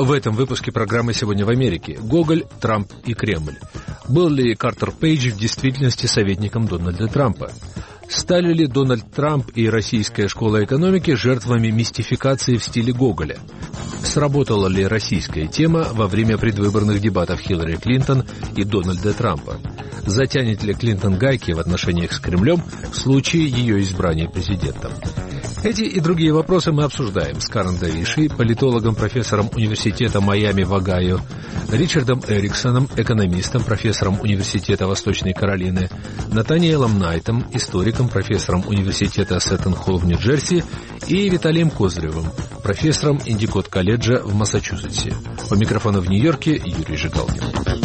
В этом выпуске программы «Сегодня в Америке» Гоголь, Трамп и Кремль. Был ли Картер Пейдж в действительности советником Дональда Трампа? Стали ли Дональд Трамп и российская школа экономики жертвами мистификации в стиле Гоголя? Сработала ли российская тема во время предвыборных дебатов Хиллари Клинтон и Дональда Трампа? Затянет ли Клинтон гайки в отношениях с Кремлем в случае ее избрания президентом? Эти и другие вопросы мы обсуждаем с Карен Давишей, политологом, профессором университета Майами в Огайо, Ричардом Эриксоном, экономистом, профессором университета Восточной Каролины, Натаниэлом Найтом, историком, профессором университета Сеттон-Холл в Нью-Джерси и Виталием Козыревым, профессором Индикот-колледжа в Массачусетсе. У микрофона в Нью-Йорке Юрий Жигалкин.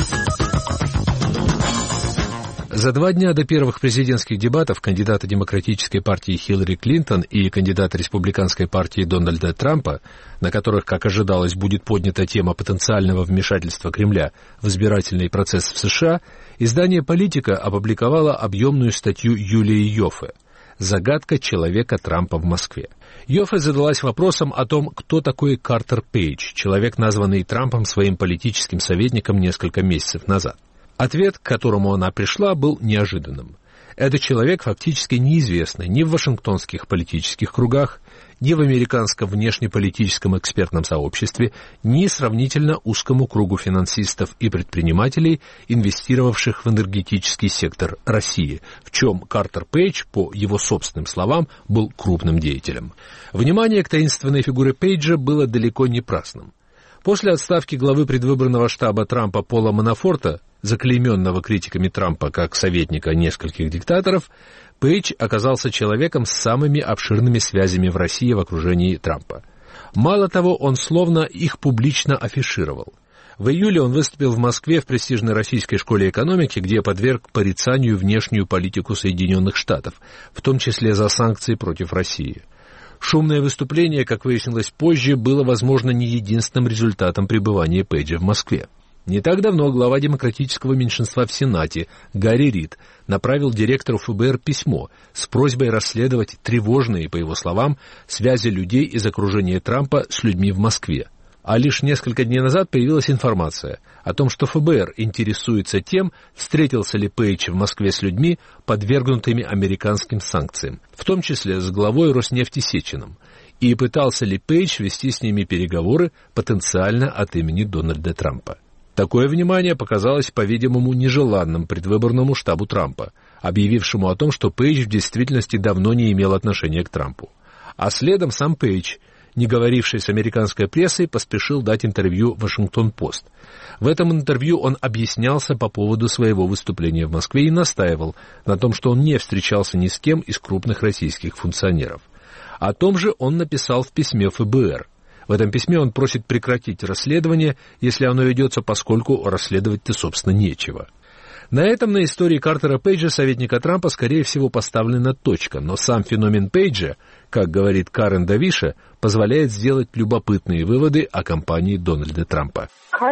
За 2 дня до первых президентских дебатов кандидата Демократической партии Хиллари Клинтон и кандидата Республиканской партии Дональда Трампа, на которых, как ожидалось, будет поднята тема потенциального вмешательства Кремля в избирательный процесс в США, издание «Политика» опубликовало объемную статью Юлии Йоффе «Загадка человека Трампа в Москве». Йоффе задалась вопросом о том, кто такой Картер Пейдж, человек, названный Трампом своим политическим советником несколько месяцев назад. Ответ, к которому она пришла, был неожиданным. Этот человек фактически неизвестный ни в вашингтонских политических кругах, ни в американском внешнеполитическом экспертном сообществе, ни сравнительно узкому кругу финансистов и предпринимателей, инвестировавших в энергетический сектор России, в чем Картер Пейдж, по его собственным словам, был крупным деятелем. Внимание к таинственной фигуре Пейджа было далеко не праздным. После отставки главы предвыборного штаба Трампа Пола Манафорта, заклейменного критиками Трампа как советника нескольких диктаторов, Пейдж оказался человеком с самыми обширными связями в России в окружении Трампа. Мало того, он словно их публично афишировал. В июле он выступил в Москве в престижной российской школе экономики, где подверг порицанию внешнюю политику Соединенных Штатов, в том числе за санкции против России. Шумное выступление, как выяснилось позже, было, возможно, не единственным результатом пребывания Пейджа в Москве. Не так давно глава демократического меньшинства в Сенате Гарри Рид направил директору ФБР письмо с просьбой расследовать тревожные, по его словам, связи людей из окружения Трампа с людьми в Москве. А лишь несколько дней назад появилась информация о том, что ФБР интересуется тем, встретился ли Пейдж в Москве с людьми, подвергнутыми американским санкциям, в том числе с главой Роснефти Сечиным, и пытался ли Пейдж вести с ними переговоры потенциально от имени Дональда Трампа. Такое внимание показалось, по-видимому, нежеланным предвыборному штабу Трампа, объявившему о том, что Пейдж в действительности давно не имел отношения к Трампу. А следом сам Пейдж, не говоривший с американской прессой, поспешил дать интервью «Вашингтон-Пост». В этом интервью он объяснялся по поводу своего выступления в Москве и настаивал на том, что он не встречался ни с кем из крупных российских функционеров. О том же он написал в письме ФБР. В этом письме он просит прекратить расследование, если оно ведется, поскольку расследовать-то, собственно, нечего. На этом на истории Картера Пейджа, советника Трампа, скорее всего, поставлена точка, но сам феномен Пейджа, как говорит Карен Давиша, позволяет сделать любопытные выводы о кампании Дональда Трампа.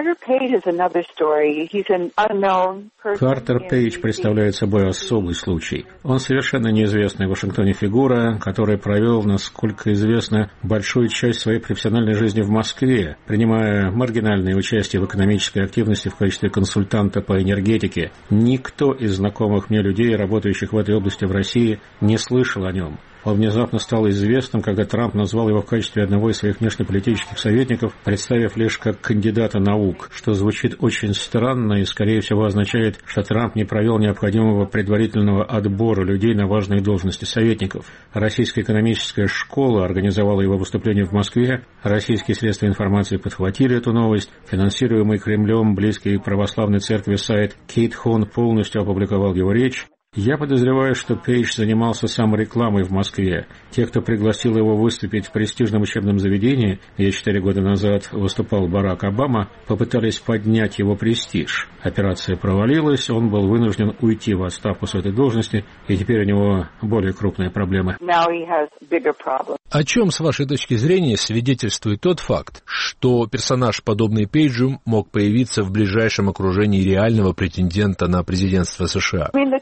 Картер Пейдж представляет собой особый случай. Он совершенно неизвестная в Вашингтоне фигура, который провел, насколько известно, большую часть своей профессиональной жизни в Москве, принимая маргинальное участие в экономической активности в качестве консультанта по энергетике. Никто из знакомых мне людей, работающих в этой области в России, не слышал о нем. Он внезапно стал известным, когда Трамп назвал его в качестве одного из своих внешнеполитических советников, представив лишь как кандидата наук, что звучит очень странно и, скорее всего, означает, что Трамп не провел необходимого предварительного отбора людей на важные должности советников. Российская экономическая школа организовала его выступление в Москве, российские средства информации подхватили эту новость, финансируемый Кремлем близкий православной церкви сайт Кейт Хон полностью опубликовал его речь. Я подозреваю, что Пейдж занимался саморекламой в Москве. Те, кто пригласил его выступить в престижном учебном заведении, где 4 года назад выступал Барак Обама, попытались поднять его престиж. Операция провалилась, он был вынужден уйти в отставку с этой должности, и теперь у него более крупные проблемы. О чем, с вашей точки зрения, свидетельствует тот факт, что персонаж, подобный Пейджу, мог появиться в ближайшем окружении реального претендента на президентство США?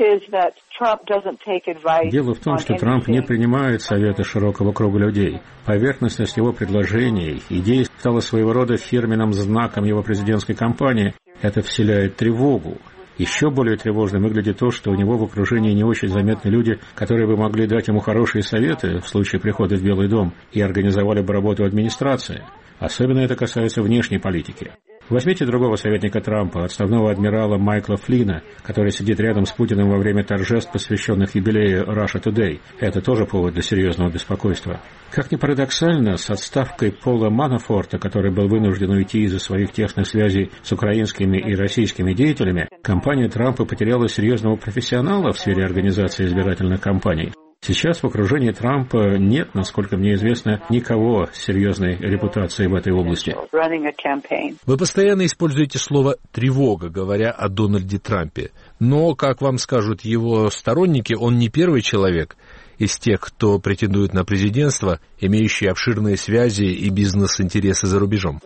Дело в том, что Трамп не принимает советы широкого круга людей. Поверхностность его предложений, идей стала своего рода фирменным знаком его президентской кампании. Это вселяет тревогу. Еще более тревожно выглядит то, что у него в окружении не очень заметны люди, которые бы могли дать ему хорошие советы в случае прихода в Белый дом и организовали бы работу администрации. Особенно это касается внешней политики. Возьмите другого советника Трампа, отставного адмирала Майкла Флина, который сидит рядом с Путиным во время торжеств, посвященных юбилею Russia Today. Это тоже повод для серьезного беспокойства. Как ни парадоксально, с отставкой Пола Манафорта, который был вынужден уйти из-за своих тесных связей с украинскими и российскими деятелями, компания Трампа потеряла серьезного профессионала в сфере организации избирательных кампаний. Сейчас в окружении Трампа нет, насколько мне известно, никого с серьезной репутацией в этой области. Вы постоянно используете слово «тревога», говоря о Дональде Трампе. Но, как вам скажут его сторонники, он не первый человек из тех, кто претендует на президентство, имеющий обширные связи и бизнес-интересы за рубежом.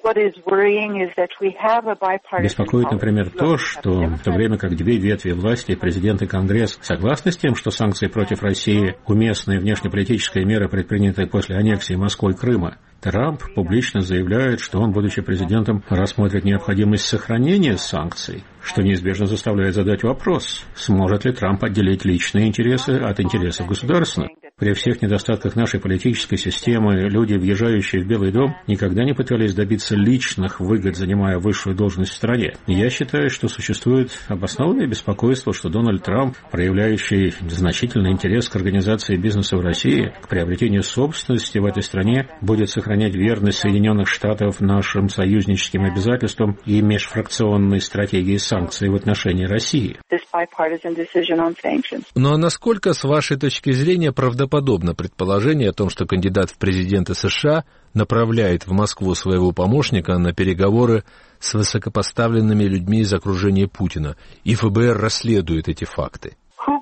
Беспокоит, например, то, что в то время как две ветви власти, президент и Конгресс, согласны с тем, что санкции против России – уместные внешнеполитические меры, предпринятые после аннексии Москвы и Крыма, Трамп публично заявляет, что он, будучи президентом, рассмотрит необходимость сохранения санкций, что неизбежно заставляет задать вопрос, сможет ли Трамп отделить личные интересы от интересов государственных. При всех недостатках нашей политической системы люди, въезжающие в Белый дом, никогда не пытались добиться личных выгод, занимая высшую должность в стране. Я считаю, что существует обоснованное беспокойство, что Дональд Трамп, проявляющий значительный интерес к организации бизнеса в России, к приобретению собственности в этой стране, будет сохранять верность Соединенных Штатов нашим союзническим обязательствам и межфракционной стратегии санкций в отношении России. Но насколько, с вашей точки зрения, правдоподобно предположение о том, что кандидат в президенты США направляет в Москву своего помощника на переговоры с высокопоставленными людьми из окружения Путина, и ФБР расследует эти факты?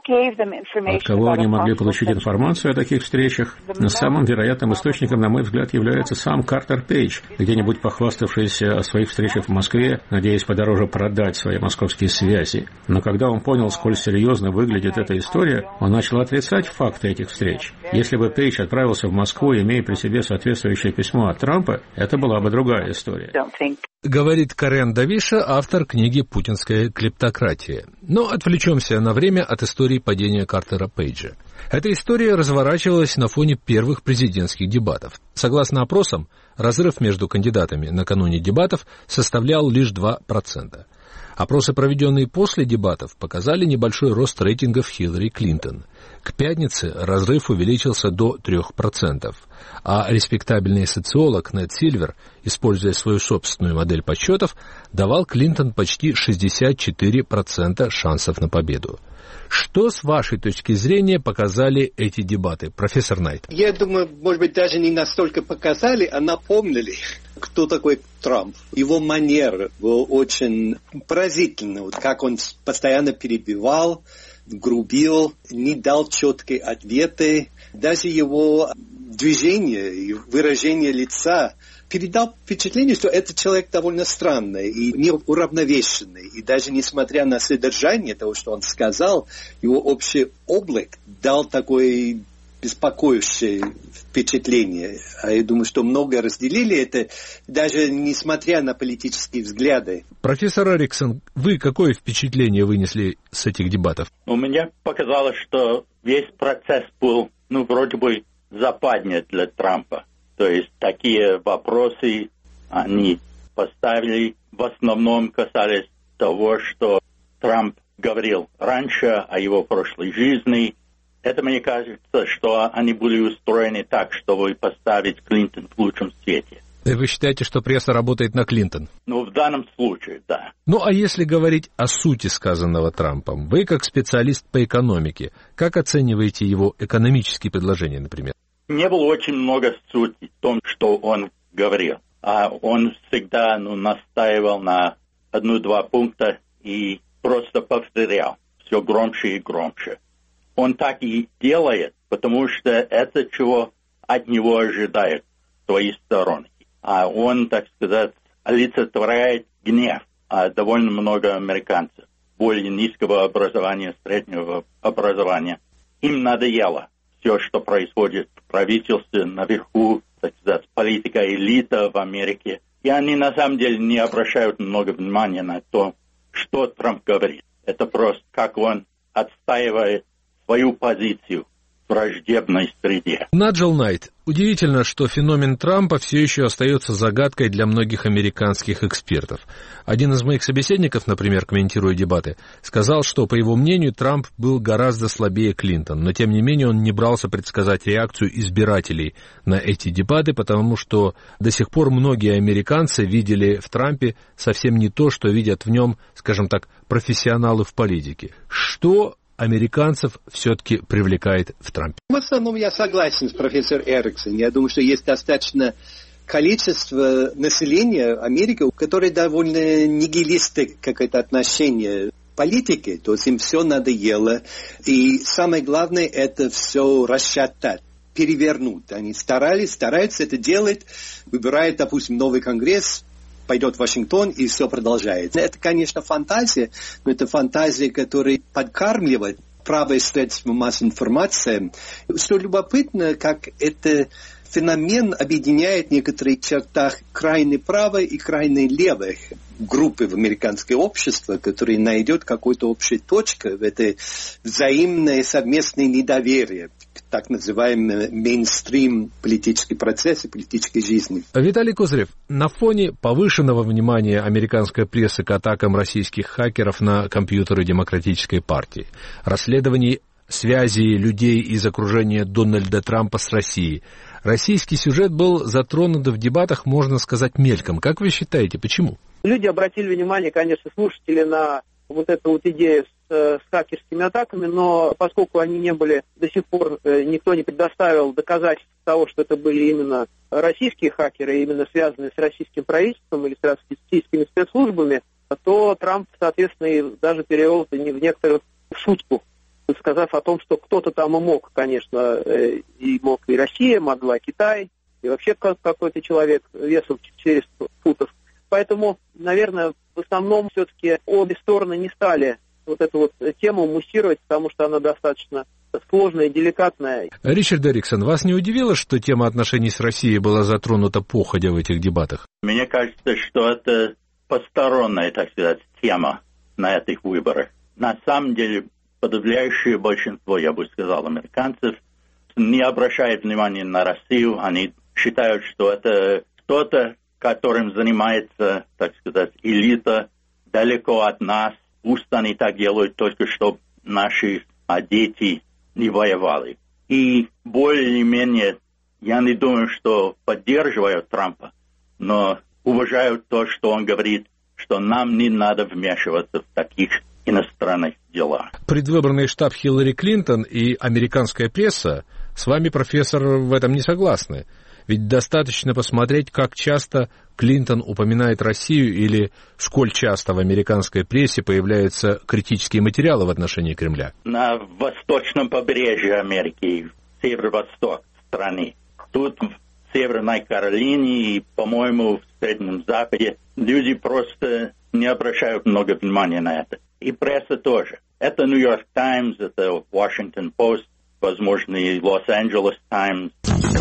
От кого они могли получить информацию о таких встречах? Самым вероятным источником, на мой взгляд, является сам Картер Пейдж, где-нибудь похваставшийся о своих встречах в Москве, надеясь подороже продать свои московские связи. Но когда он понял, сколь серьезно выглядит эта история, он начал отрицать факты этих встреч. Если бы Пейдж отправился в Москву, имея при себе соответствующее письмо от Трампа, это была бы другая история. Говорит Карен Давиша, автор книги «Путинская клептократия». Но отвлечемся на время от истории падения Картера Пейджа. Эта история разворачивалась на фоне первых президентских дебатов. Согласно опросам, разрыв между кандидатами накануне дебатов составлял лишь 2%. Опросы, проведенные после дебатов, показали небольшой рост рейтингов Хиллари Клинтон. К пятнице разрыв увеличился до 3%, а респектабельный социолог Нед Сильвер, используя свою собственную модель подсчетов, давал Клинтон почти 64% шансов на победу. Что, с вашей точки зрения, показали эти дебаты, профессор Найт? Я думаю, может быть, даже не настолько показали, а напомнили, кто такой Трамп. Его манера была очень поразительна, вот как он постоянно перебивал, грубил, не дал четкие ответы. Даже его движение и выражение лица передал впечатление, что этот человек довольно странный и неуравновешенный. И даже несмотря на содержание того, что он сказал, его общий облик дал такой беспокоящее впечатление. А я думаю, что много разделили это, даже несмотря на политические взгляды. Профессор Эриксон, вы какое впечатление вынесли с этих дебатов? Мне показалось, что весь процесс был, вроде бы западня для Трампа. То есть такие вопросы они поставили, в основном касались того, что Трамп говорил раньше о его прошлой жизни. Это, мне кажется, что они были устроены так, чтобы поставить Клинтон в лучшем свете. И вы считаете, что пресса работает на Клинтон? В данном случае, да. А если говорить о сути сказанного Трампом, вы, как специалист по экономике, как оцениваете его экономические предложения, например? Не было очень много сути в том, что он говорил. А он всегда настаивал на 1-2 пункта и просто повторял все громче и громче. Он так и делает, потому что это чего от него ожидают свои сторонники. А он, так сказать, олицетворяет гнев довольно много американцев. более низкого образования, среднего образования. Им надоело все, что происходит в правительстве, наверху, так сказать, политика элита в Америке. И они на самом деле не обращают много внимания на то, что Трамп говорит. Это просто как он отстаивает свою позицию в враждебной среде. Наджел Найт. Удивительно, что феномен Трампа все еще остается загадкой для многих американских экспертов. Один из моих собеседников, например, комментируя дебаты, сказал, что, по его мнению, Трамп был гораздо слабее Клинтон, но, тем не менее, он не брался предсказать реакцию избирателей на эти дебаты, потому что до сих пор многие американцы видели в Трампе совсем не то, что видят в нем, скажем так, профессионалы в политике. Что американцев все-таки привлекает в Трампе? В основном я согласен с профессором Эриксон. Я думаю, что есть достаточно количество населения Америки, которое довольно нигилистое какое-то отношение к политике. То есть им все надоело. И самое главное, это все расшатать, перевернуть. Они стараются это делать, выбирают, допустим, новый конгресс, пойдет в Вашингтон, и все продолжается. Это, конечно, фантазия, но это фантазия, которая подкармливает правое средство массовой информации. Что любопытно, как это феномен объединяет в некоторых чертах крайне правой и крайне левой группы в американское общество, которые найдет какую-то общую точку в это взаимное совместное недоверие к так называемому мейнстрим политический процесс и политической жизни. Виталий Козырев, на фоне повышенного внимания американской прессы к атакам российских хакеров на компьютеры Демократической партии, расследований связи людей из окружения Дональда Трампа с Россией, российский сюжет был затронут в дебатах, можно сказать, мельком. Как вы считаете, почему? Люди обратили внимание, конечно, слушатели, на вот эту вот идею с хакерскими атаками, но поскольку они не были до сих пор, никто не предоставил доказательств того, что это были именно российские хакеры, именно связанные с российским правительством или с российскими спецслужбами, то Трамп, соответственно, и даже перевел это в некоторую шутку, сказав о том, что кто-то там и мог, конечно, и мог и Россия, могла Китай, и вообще какой-то человек весом 400 футов. Поэтому, наверное, в основном все-таки обе стороны не стали вот эту вот тему муссировать, потому что она достаточно сложная и деликатная. Ричард Эриксон, вас не удивило, что тема отношений с Россией была затронута походя в этих дебатах? Мне кажется, что это посторонняя, так сказать, тема на этих выборах. На самом деле, подавляющее большинство, я бы сказал, американцев не обращает внимания на Россию. Они считают, что это что-то, которым занимается, так сказать, элита далеко от нас. Пусть они так делают, только чтобы наши дети не воевали. И более-менее я не думаю, что поддерживают Трампа, но уважают то, что он говорит, что нам не надо вмешиваться в таких иностранных дела. Предвыборный штаб Хиллари Клинтон и американская пресса с вами, профессор, в этом не согласны. Ведь достаточно посмотреть, как часто Клинтон упоминает Россию или сколь часто в американской прессе появляются критические материалы в отношении Кремля. На восточном побережье Америки, северо-восток страны. Тут в Северной Каролине и, по-моему, в Среднем Западе люди просто не обращают много внимания на это. И пресса тоже. Это Нью-Йорк Таймс, это Вашингтон Пост, возможно, и Лос-Анджелес Таймс.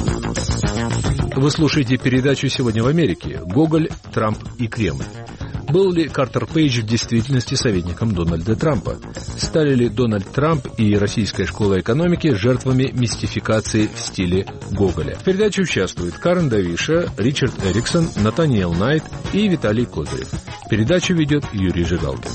Вы слушаете передачу «Сегодня в Америке». Гоголь, Трамп и Кремль. Был ли Картер Пейдж в действительности советником Дональда Трампа? Стали ли Дональд Трамп и Российская школа экономики жертвами мистификации в стиле Гоголя? В передаче участвуют Карен Давиша, Ричард Эриксон, Натаниэл Найт и Виталий Козырев. Передачу ведет Юрий Жигалкин.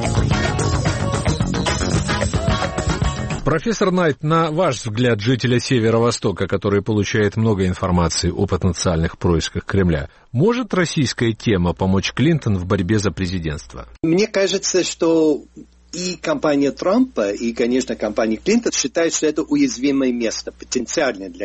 Профессор Найт, на ваш взгляд, жителя Северо-Востока, который получает много информации о потенциальных происках Кремля, может российская тема помочь Клинтон в борьбе за президентство? Мне кажется, что и компания Трампа, и, конечно, компания Клинтон считают, что это уязвимое место, потенциальное для них.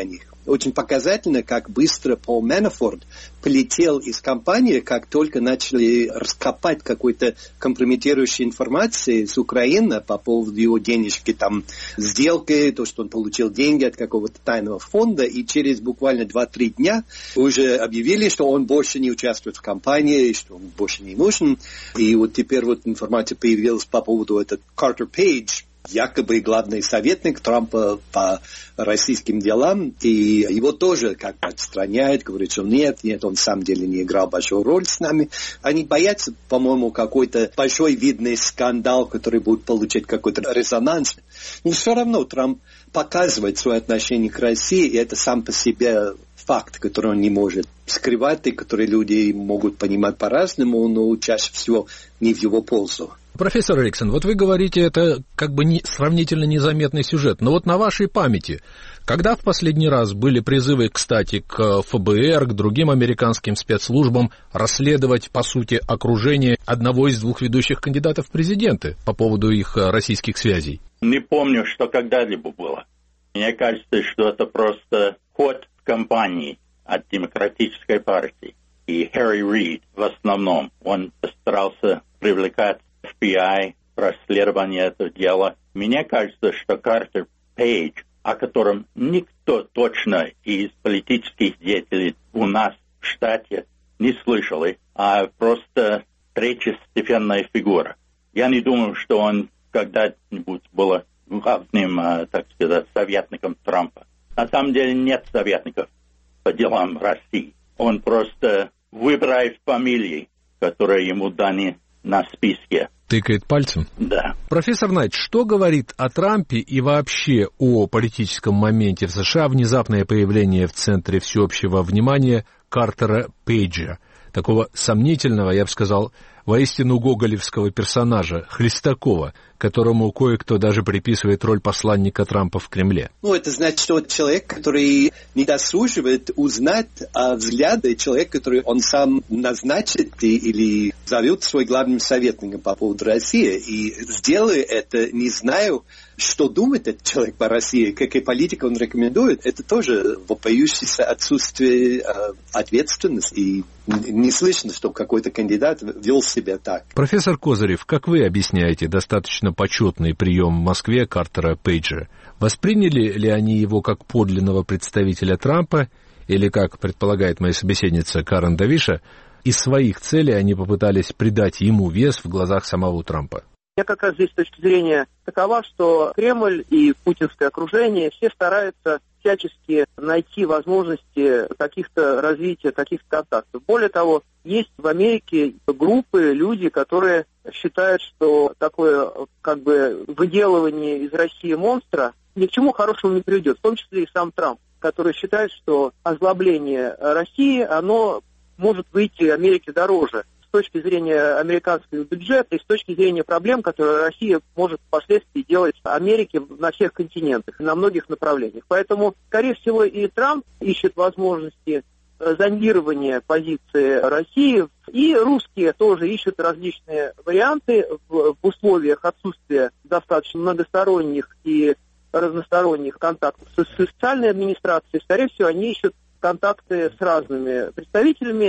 очень показательно, как быстро Пол Манафорт полетел из компании, как только начали раскопать какой-то компрометирующей информации с Украины по поводу его денежки, там, сделки, то, что он получил деньги от какого-то тайного фонда, и через буквально 2-3 дня уже объявили, что он больше не участвует в кампании, что он больше не нужен. И вот теперь вот информация появилась по поводу этого Картер Пейдж, якобы главный советник Трампа по российским делам, и его тоже как бы отстраняют, говорят, что нет, он на самом деле не играл большую роль с нами. Они боятся, по-моему, какой-то большой видный скандал, который будет получать какой-то резонанс. Но все равно Трамп показывает свое отношение к России, и это сам по себе факт, который он не может скрывать, и который люди могут понимать по-разному, но чаще всего не в его пользу. Профессор Эриксон, вот вы говорите, это как бы сравнительно незаметный сюжет, но вот на вашей памяти, когда в последний раз были призывы, кстати, к ФБР, к другим американским спецслужбам расследовать, по сути, окружение одного из двух ведущих кандидатов в президенты по поводу их российских связей? Не помню, что когда-либо было. Мне кажется, что это просто ход в кампании от Демократической партии. И Харри Рид в основном, он постарался привлекать FBI, расследование этого дела. Мне кажется, что Картер Пейдж, о котором никто точно из политических деятелей у нас в штате не слышал, а просто третьестепенная фигура. Я не думаю, что он когда-нибудь был главным, так сказать, советником Трампа. На самом деле нет советников по делам России. Он просто выбирает фамилии, которые ему даны на списке. Тыкает пальцем? Да. Профессор Найт, что говорит о Трампе и вообще о политическом моменте в США внезапное появление в центре всеобщего внимания Картера Пейджа, такого сомнительного, я бы сказал, воистину гоголевского персонажа, Хлестакова, которому кое-кто даже приписывает роль посланника Трампа в Кремле? Это значит, что это человек, который не дослуживает узнать взгляды человека, который он сам назначит или зовет свой главным советником по поводу России. И сделая это, не знаю, что думает этот человек по России, какие политики он рекомендует, это тоже вопиющееся отсутствие ответственности. И не слышно, чтобы какой-то кандидат вел себя так. Профессор Козырев, как вы объясняете достаточно почетный прием в Москве Картера Пейджа? Восприняли ли они его как подлинного представителя Трампа, или, как предполагает моя собеседница Карен Давиша, из своих целей они попытались придать ему вес в глазах самого Трампа? Я как раз здесь с точки зрения такова, что Кремль и путинское окружение все стараются всячески найти возможности каких-то развития, каких-то контактов. Более того, есть в Америке группы, люди, которые считают, что такое как бы выделывание из России монстра ни к чему хорошему не приведет, в том числе и сам Трамп, который считает, что озлобление России, оно может выйти Америке дороже с точки зрения американского бюджета и с точки зрения проблем, которые Россия может впоследствии делать Америке на всех континентах, на многих направлениях. Поэтому, скорее всего, и Трамп ищет возможности зондирования позиции России, и русские тоже ищут различные варианты в условиях отсутствия достаточно многосторонних и разносторонних контактов с социальной администрацией. Скорее всего, они ищут контакты с разными представителями,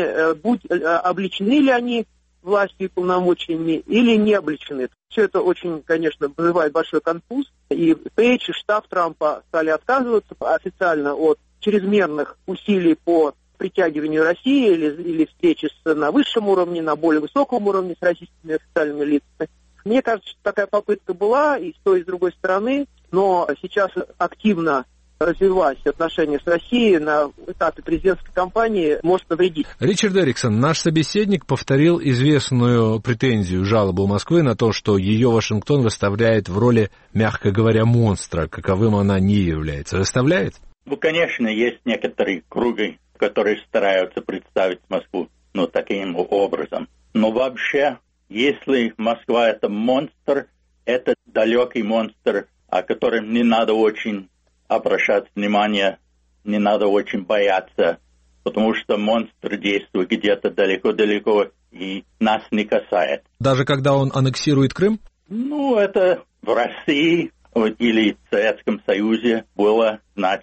облечены ли они властью и полномочиями или не облечены. Все это очень, конечно, вызывает большой конфуз. И Пейдж и штаб Трампа стали отказываться официально от чрезмерных усилий по притягиванию России или встречи на высшем уровне, на более высоком уровне с российскими официальными лицами. Мне кажется, что такая попытка была и с той, и с другой стороны, но сейчас активно развивать отношения с Россией на этапе президентской кампании может навредить. Ричард Эриксон, наш собеседник, повторил известную претензию, жалобу Москвы на то, что ее Вашингтон выставляет в роли, мягко говоря, монстра, каковым она не является. Выставляет? Конечно, есть некоторые круги, которые стараются представить Москву, таким образом. Но вообще, если Москва это монстр, это далекий монстр, о котором не надо очень обращать внимание, не надо очень бояться, потому что монстр действует где-то далеко-далеко и нас не касается. Даже когда он аннексирует Крым? Это в России или в Советском Союзе было, значит,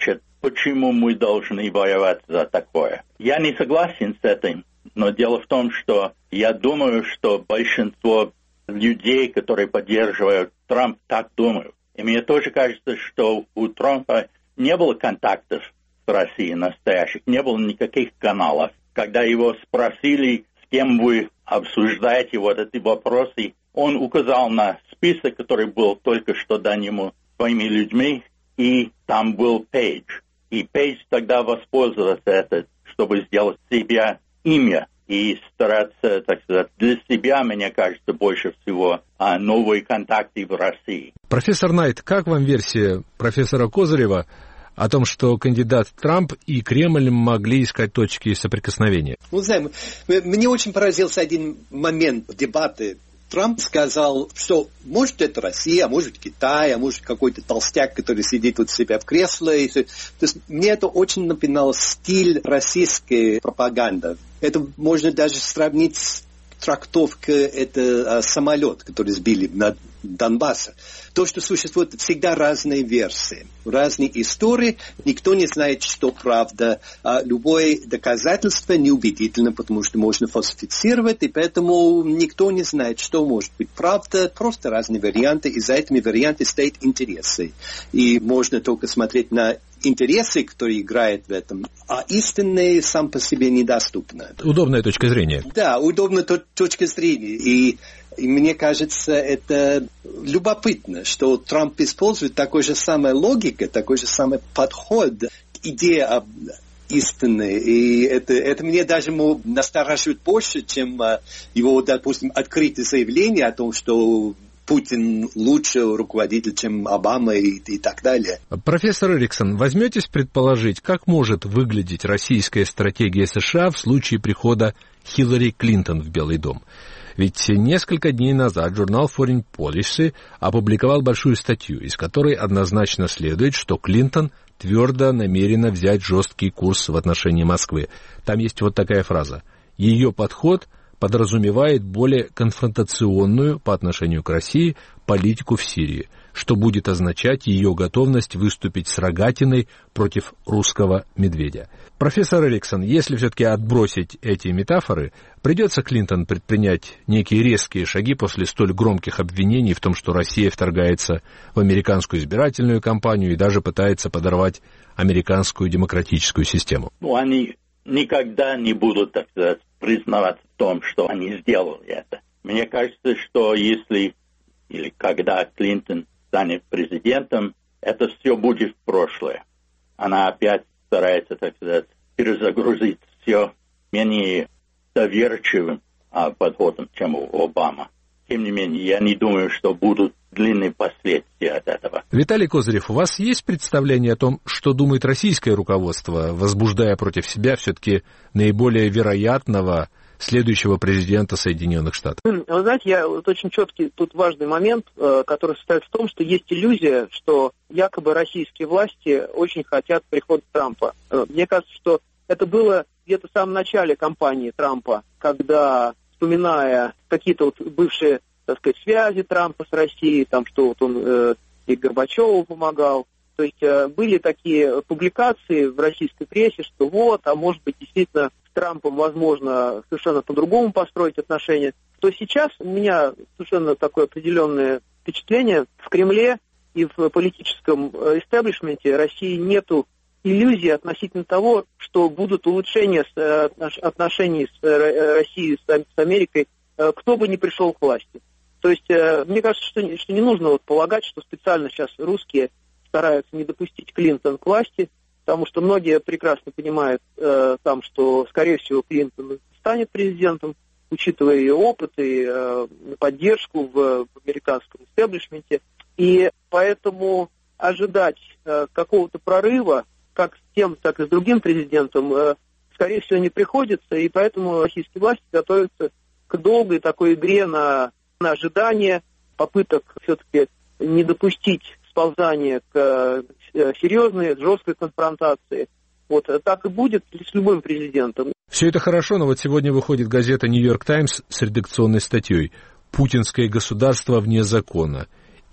почему мы должны воевать за такое. Я не согласен с этим, но дело в том, что я думаю, что большинство людей, которые поддерживают Трамп, так думают. И мне тоже кажется, что у Трампа не было контактов с Россией настоящих, не было никаких каналов. Когда его спросили, с кем вы обсуждаете вот эти вопросы, он указал на список, который был только что дан ему своими людьми, и там был Пейдж. И Пейдж тогда воспользовался этим, чтобы сделать себе имя и стараться, так сказать, для себя, мне кажется, больше всего новые контакты в России. Профессор Найт, как вам версия профессора Козырева о том, что кандидат Трамп и Кремль могли искать точки соприкосновения? Ну, знаем, мне очень поразился один момент дебаты. Трамп сказал, что может это Россия, а может Китай, а может какой-то толстяк, который сидит у себя в кресле. То есть мне это очень напоминало стиль российской пропаганды. Это можно даже сравнить с трактовкой это самолет, который сбили над Донбассом. То, что существуют всегда разные версии, разные истории, никто не знает, что правда. Любое доказательство неубедительно, потому что можно фальсифицировать, и поэтому никто не знает, что может быть правда, просто разные варианты, и за этими вариантами стоят интересы. И можно только смотреть на интересы, которые играют в этом, а истинные сам по себе недоступны. Удобная точка зрения. Да, удобная точка зрения. И мне кажется, это любопытно, что Трамп использует такой же самой логикой, такой же самый подход к идее об истине. И это мне даже настораживает больше, чем его, допустим, открытое заявление о том, что Путин лучше руководитель, чем Обама и так далее. Профессор Эриксон, возьметесь предположить, как может выглядеть российская стратегия США в случае прихода Хиллари Клинтон в Белый дом? Ведь несколько дней назад журнал Foreign Policy опубликовал большую статью, из которой однозначно следует, что Клинтон твердо намерена взять жесткий курс в отношении Москвы. Там есть вот такая фраза. Ее подход подразумевает более конфронтационную по отношению к России политику в Сирии, что будет означать ее готовность выступить с рогатиной против русского медведя. Профессор Эриксон, если все-таки отбросить эти метафоры, придется Клинтон предпринять некие резкие шаги после столь громких обвинений в том, что Россия вторгается в американскую избирательную кампанию и даже пытается подорвать американскую демократическую систему. Они никогда не будут, так сказать, признавать в том, что они сделали это. Мне кажется, что если или когда Клинтон станет президентом, это все будет в прошлое. Она опять старается, так сказать, перезагрузить все менее доверчивым подходом, чем у Обамы. Тем не менее, я не думаю, что будут длинные последствия от этого. Виталий Козырев, у вас есть представление о том, что думает российское руководство, возбуждая против себя все-таки наиболее вероятного следующего президента Соединенных Штатов? Вы знаете, очень четкий тут важный момент, который состоит в том, что есть иллюзия, что якобы российские власти очень хотят прихода Трампа. Мне кажется, что это было где-то в самом начале кампании Трампа, когда, вспоминая какие-то вот бывшие, так сказать, связи Трампа с Россией, там, что вот он и Горбачеву помогал. То есть были такие публикации в российской прессе, что вот, а может быть, действительно с Трампом возможно совершенно по-другому построить отношения. То сейчас у меня совершенно такое определенное впечатление: в Кремле и в политическом истеблишменте России нету иллюзий относительно того, что будут улучшения отношений с Россией, с Америкой, кто бы ни пришел к власти. То есть мне кажется, что не нужно вот полагать, что специально сейчас русские стараются не допустить Клинтон к власти, потому что многие прекрасно понимают там, что, скорее всего, Клинтон станет президентом, учитывая ее опыт и поддержку в американском истеблишменте. И поэтому ожидать какого-то прорыва как с тем, так и с другим президентом, скорее всего, не приходится. И поэтому российские власти готовятся к долгой такой игре на ожидание, попыток все-таки не допустить сползания к серьезной, жесткой конфронтации. Вот так и будет с любым президентом. Все это хорошо, но вот сегодня выходит газета «Нью-Йорк Таймс» с редакционной статьей «Путинское государство вне закона».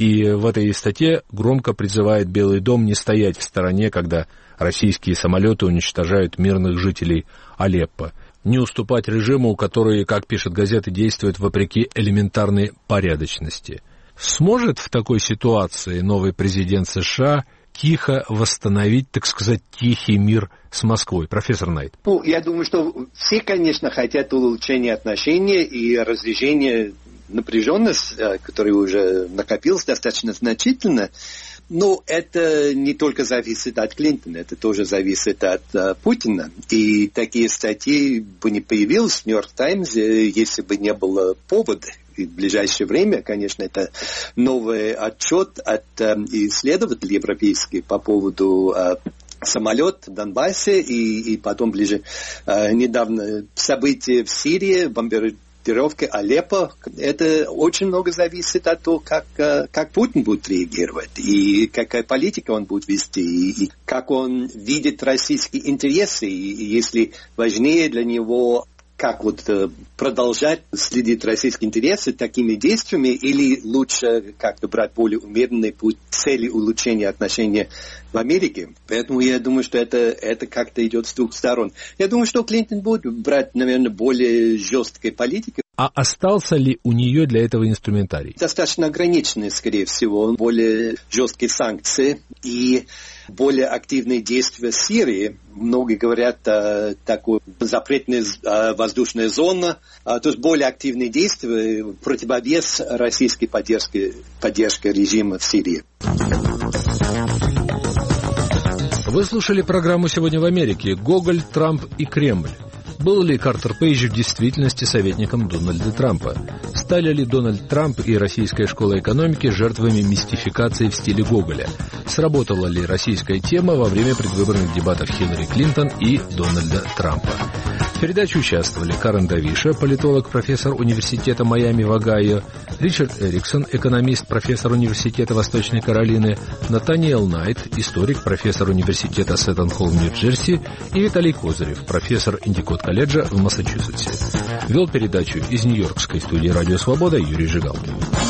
И в этой статье громко призывает Белый дом не стоять в стороне, когда российские самолеты уничтожают мирных жителей Алеппо, не уступать режиму, который, как пишет газета, действует вопреки элементарной порядочности. Сможет в такой ситуации новый президент США тихо восстановить, так сказать, тихий мир с Москвой? Профессор Найт. Я думаю, что все, конечно, хотят улучшения отношений и разрежения напряженности, которая уже накопилась достаточно значительно. Но это не только зависит от Клинтона, это тоже зависит от Путина. И такие статьи бы не появились в «Нью-Йорк Таймс», если бы не было повода. И в ближайшее время, конечно, это новый отчет от исследователей европейских по поводу самолет в Донбассе и потом ближе недавно события в Сирии, бомбардировка Алеппо. Это очень много зависит от того, как Путин будет реагировать, и какая политика он будет вести, и как он видит российские интересы, и если важнее для него как продолжать следить российские интересы такими действиями, или лучше как-то брать более умеренный путь цели улучшения отношений в Америке. Поэтому я думаю, что это как-то идет с двух сторон. Я думаю, что Клинтон будет брать, наверное, более жесткой политики. А остался ли у нее для этого инструментарий? Достаточно ограниченный, скорее всего, более жесткие санкции и более активные действия в Сирии. Многие говорят, такой запретная воздушная зона, то есть более активные действия, противовес российской поддержке режима в Сирии. Вы слушали программу «Сегодня в Америке». Гоголь, Трамп и Кремль. Был ли Картер Пейдж в действительности советником Дональда Трампа? Стали ли Дональд Трамп и Российская школа экономики жертвами мистификации в стиле Гоголя? Сработала ли российская тема во время предвыборных дебатов Хиллари Клинтон и Дональда Трампа? В передаче участвовали Карен Давиша, политолог, профессор университета Майами в Огайо, Ричард Эриксон, экономист, профессор университета Восточной Каролины, Натаниэл Найт, историк, профессор университета Сеттон-Холл, Нью-Джерси, и Виталий Козырев, профессор Индикот-колледжа в Массачусетсе. Вел передачу из Нью-Йоркской студии «Радио Свобода» Юрий Жигалкин.